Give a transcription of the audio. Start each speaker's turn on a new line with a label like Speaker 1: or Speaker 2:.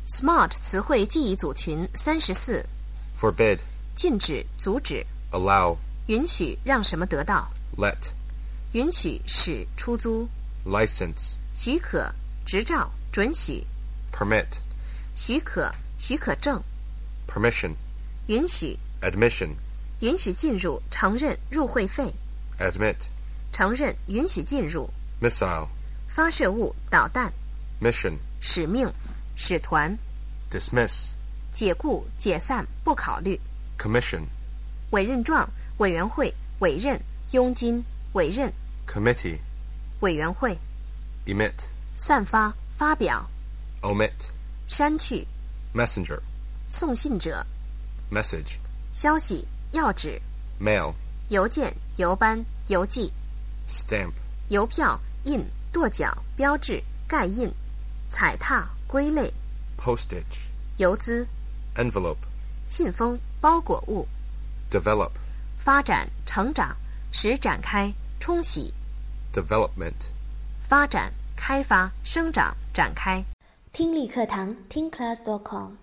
Speaker 1: Smart 词汇记忆组群34。
Speaker 2: forbid,
Speaker 1: 禁止、阻止。
Speaker 2: allow,
Speaker 1: 允许让什么得到。
Speaker 2: let,
Speaker 1: 允许使出租。
Speaker 2: license,
Speaker 1: 许可、执照、准许。
Speaker 2: permit,
Speaker 1: 许可、许可证。
Speaker 2: permission,
Speaker 1: 允许、
Speaker 2: admission,
Speaker 1: 允许进入、承认入会费。
Speaker 2: admit,
Speaker 1: 承认、允许进入。
Speaker 2: missile,
Speaker 1: 发射物、导弹。
Speaker 2: mission,
Speaker 1: 使命、使团。
Speaker 2: dismiss,
Speaker 1: 解雇、解散、不考虑。
Speaker 2: commission,
Speaker 1: 委任状、委员会、委任、佣金、委任。
Speaker 2: committee,
Speaker 1: 委员会。
Speaker 2: emit,
Speaker 1: 散发、发表。
Speaker 2: omit,
Speaker 1: 删去。
Speaker 2: messenger,
Speaker 1: 送信者。
Speaker 2: message,
Speaker 1: 消息、要旨。
Speaker 2: mail,
Speaker 1: 邮件、邮班、邮寄。
Speaker 2: stamp,
Speaker 1: 邮票、印、跺脚、标志、盖印。踩踏、归类。
Speaker 2: postage,
Speaker 1: 邮资。
Speaker 2: envelope,
Speaker 1: 信封、包裹物。
Speaker 2: develop,
Speaker 1: 发展、成长、使展开、冲洗。
Speaker 2: development.
Speaker 1: 发展、开发、生长、展开。
Speaker 3: 听力课堂听class.com